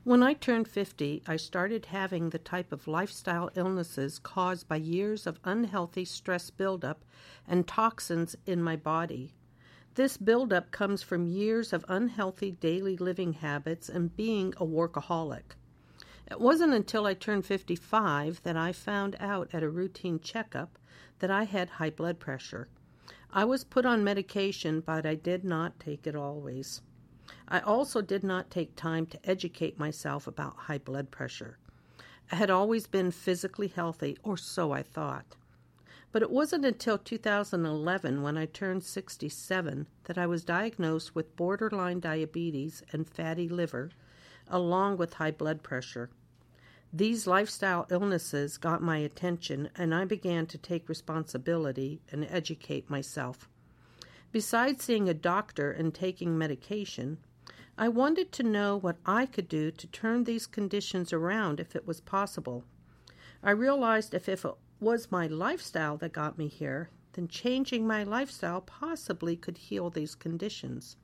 When I turned 50, I started having the type of lifestyle illnesses caused by years of unhealthy stress buildup and toxins in my body. This buildup comes from years of unhealthy daily living habits and being a workaholic. It wasn't until I turned 55 that I found out at a routine checkup that I had high blood pressure. I was put on medication, but I did not take it always. I also did not take time to educate myself about high blood pressure. I had always been physically healthy, or so I thought. But it wasn't until 2011, when I turned 67, that I was diagnosed with borderline diabetes and fatty liver, along with high blood pressure. These lifestyle illnesses got my attention, and I began to take responsibility and educate myself. Besides seeing a doctor and taking medication, I wanted to know what I could do to turn these conditions around if it was possible. I realized if it was my lifestyle that got me here, then changing my lifestyle possibly could heal these conditions.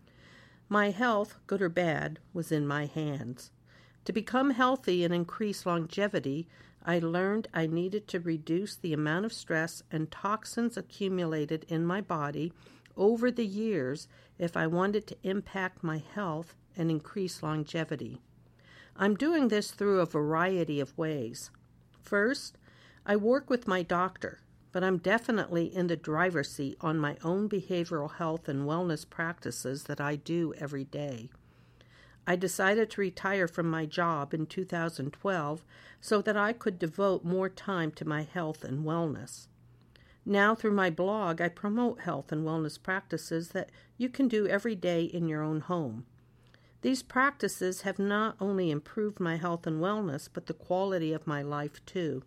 My health, good or bad, was in my hands. To become healthy and increase longevity, I learned I needed to reduce the amount of stress and toxins accumulated in my body over the years if I wanted to impact my health and increase longevity. I'm doing this through a variety of ways. First, I work with my doctor, but I'm definitely in the driver's seat on my own behavioral health and wellness practices that I do every day. I decided to retire from my job in 2012 so that I could devote more time to my health and wellness. Now, through my blog, I promote health and wellness practices that you can do every day in your own home. These practices have not only improved my health and wellness, but the quality of my life too.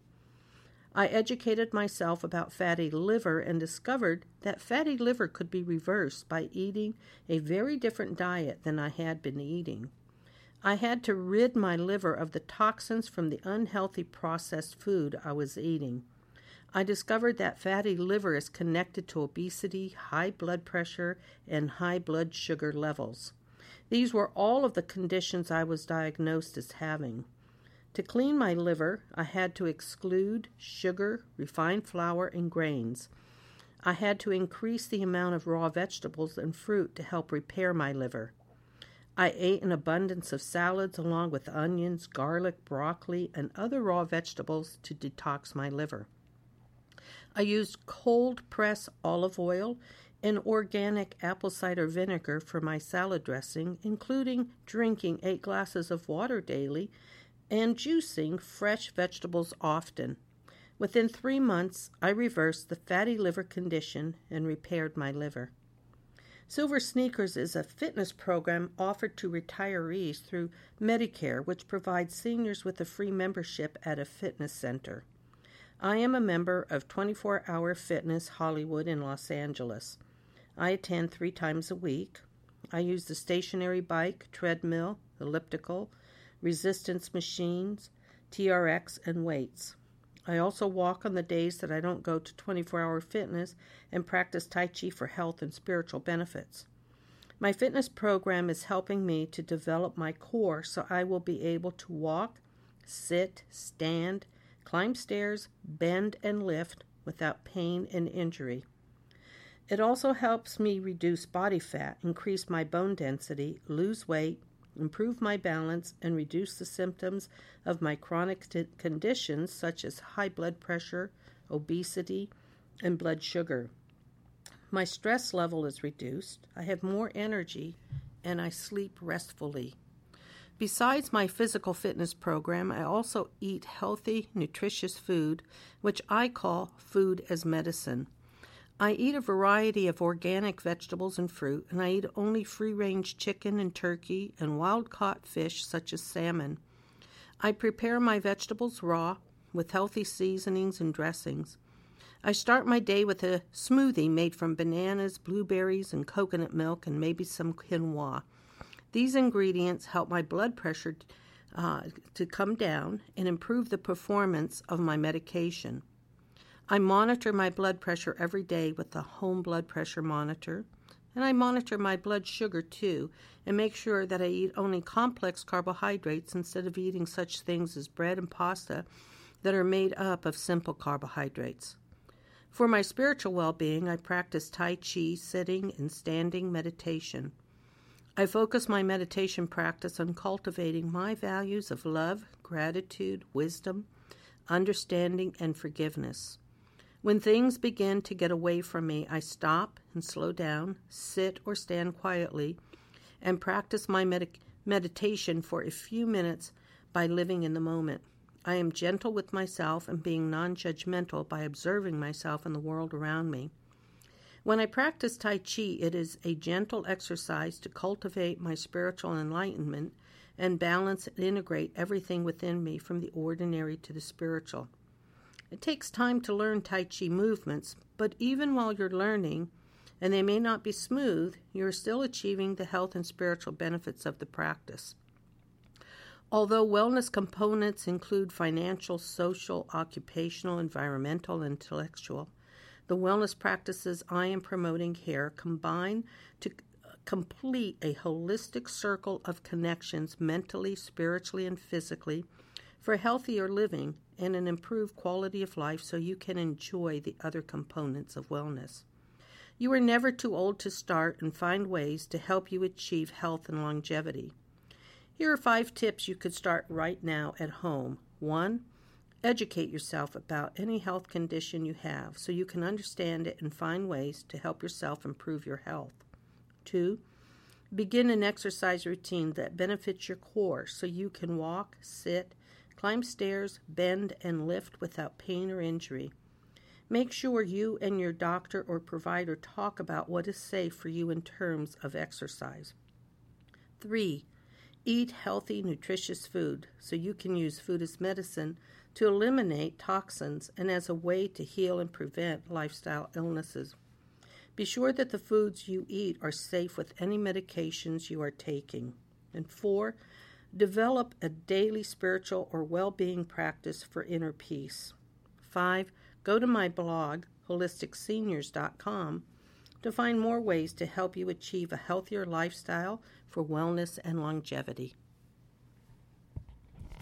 I educated myself about fatty liver and discovered that fatty liver could be reversed by eating a very different diet than I had been eating. I had to rid my liver of the toxins from the unhealthy processed food I was eating. I discovered that fatty liver is connected to obesity, high blood pressure, and high blood sugar levels. These were all of the conditions I was diagnosed as having. To clean my liver, I had to exclude sugar, refined flour, and grains. I had to increase the amount of raw vegetables and fruit to help repair my liver. I ate an abundance of salads along with onions, garlic, broccoli, and other raw vegetables to detox my liver. I used cold-pressed olive oil and organic apple cider vinegar for my salad dressing, including drinking 8 glasses of water daily and juicing fresh vegetables often. Within 3 months, I reversed the fatty liver condition and repaired my liver. Silver Sneakers is a fitness program offered to retirees through Medicare, which provides seniors with a free membership at a fitness center. I am a member of 24 Hour Fitness Hollywood in Los Angeles. I attend 3 times a week. I use the stationary bike, treadmill, elliptical, resistance machines, TRX, and weights. I also walk on the days that I don't go to 24-hour fitness and practice Tai Chi for health and spiritual benefits. My fitness program is helping me to develop my core so I will be able to walk, sit, stand, climb stairs, bend, and lift without pain and injury. It also helps me reduce body fat, increase my bone density, lose weight, improve my balance, and reduce the symptoms of my chronic conditions such as high blood pressure, obesity, and blood sugar. My stress level is reduced, I have more energy, and I sleep restfully. Besides my physical fitness program, I also eat healthy, nutritious food, which I call food as medicine. I eat a variety of organic vegetables and fruit, and I eat only free-range chicken and turkey and wild-caught fish such as salmon. I prepare my vegetables raw with healthy seasonings and dressings. I start my day with a smoothie made from bananas, blueberries, and coconut milk, and maybe some quinoa. These ingredients help my blood pressure to come down and improve the performance of my medication. I monitor my blood pressure every day with a home blood pressure monitor. And I monitor my blood sugar too, and make sure that I eat only complex carbohydrates instead of eating such things as bread and pasta that are made up of simple carbohydrates. For my spiritual well-being, I practice Tai Chi, sitting and standing meditation. I focus my meditation practice on cultivating my values of love, gratitude, wisdom, understanding, and forgiveness. When things begin to get away from me, I stop and slow down, sit or stand quietly, and practice my meditation for a few minutes by living in the moment. I am gentle with myself and being non-judgmental by observing myself and the world around me. When I practice Tai Chi, it is a gentle exercise to cultivate my spiritual enlightenment and balance and integrate everything within me from the ordinary to the spiritual. It takes time to learn Tai Chi movements, but even while you're learning, and they may not be smooth, you're still achieving the health and spiritual benefits of the practice. Although wellness components include financial, social, occupational, environmental, and intellectual, the wellness practices I am promoting here combine to complete a holistic circle of connections mentally, spiritually, and physically for healthier living and an improved quality of life so you can enjoy the other components of wellness. You are never too old to start and find ways to help you achieve health and longevity. Here are 5 tips you could start right now at home. 1. Educate yourself about any health condition you have so you can understand it and find ways to help yourself improve your health. 2. Begin an exercise routine that benefits your core so you can walk, sit, climb stairs, bend, and lift without pain or injury. Make sure you and your doctor or provider talk about what is safe for you in terms of exercise. 3. Eat healthy, nutritious food so you can use food as medicine to eliminate toxins and as a way to heal and prevent lifestyle illnesses. Be sure that the foods you eat are safe with any medications you are taking. And 4. Develop a daily spiritual or well-being practice for inner peace. 5. Go to my blog, holisticseniors.com, to find more ways to help you achieve a healthier lifestyle for wellness and longevity.